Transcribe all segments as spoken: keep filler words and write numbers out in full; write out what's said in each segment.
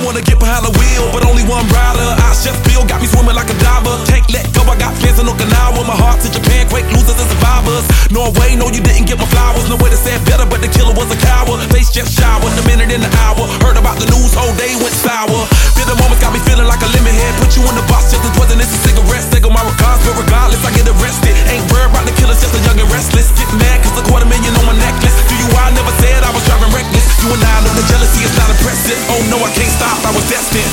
wanna get behind the wheel, but only one rider. I just feel got me swimming like a diver. Can't let go, I got plans in Okinawa. My heart to Japan, quake losers and survivors. Norway, no you didn't get my flowers. No way to say it better, but the killer was a coward. Face just showered, the minute in the hour. Heard about the news, whole day went sour. Bitter moments got me feeling like a lemon head. Put you in the box just as poisonous as cigarettes. Take on my regards, but regardless I get arrested. Ain't worried about the killers, just a young and restless. Get mad cause a quarter million on my necklace. Do you I never said I was driving reckless. You and I know the jealousy is not impressive. Oh no, I can't stop, I was destined.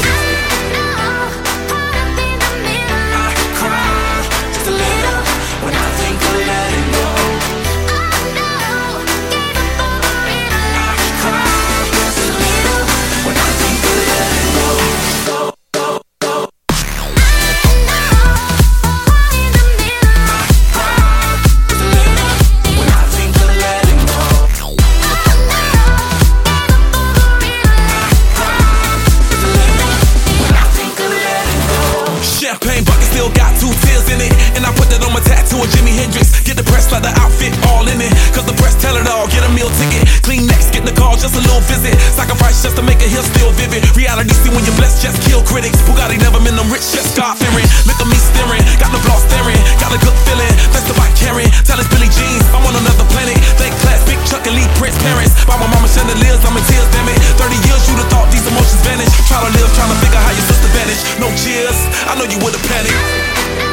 Champagne bucket still got two tears in it, and I put that on my tattoo of Jimi Hendrix. Get the press like the outfit all in it, cause the press tell it all. Get a meal ticket, clean next, get the call, just a little visit. Sacrifice just to make a hill still vivid. Reality see when you're blessed, just kill critics. Bugatti never been them rich, just God fearing. Look at me staring, got the block staring, got a good feeling. That's the bike carrying, tell it's Billie Jeans, I'm on another planet. Thank class, big Chuck and Lee Prince parents. By my mama chandeliers, I'm in tears, damn it. Thirty years you'd have thought these emotions vanish. Try to live, trying to figure how your sister vanished. No cheers, I know you would've panicked.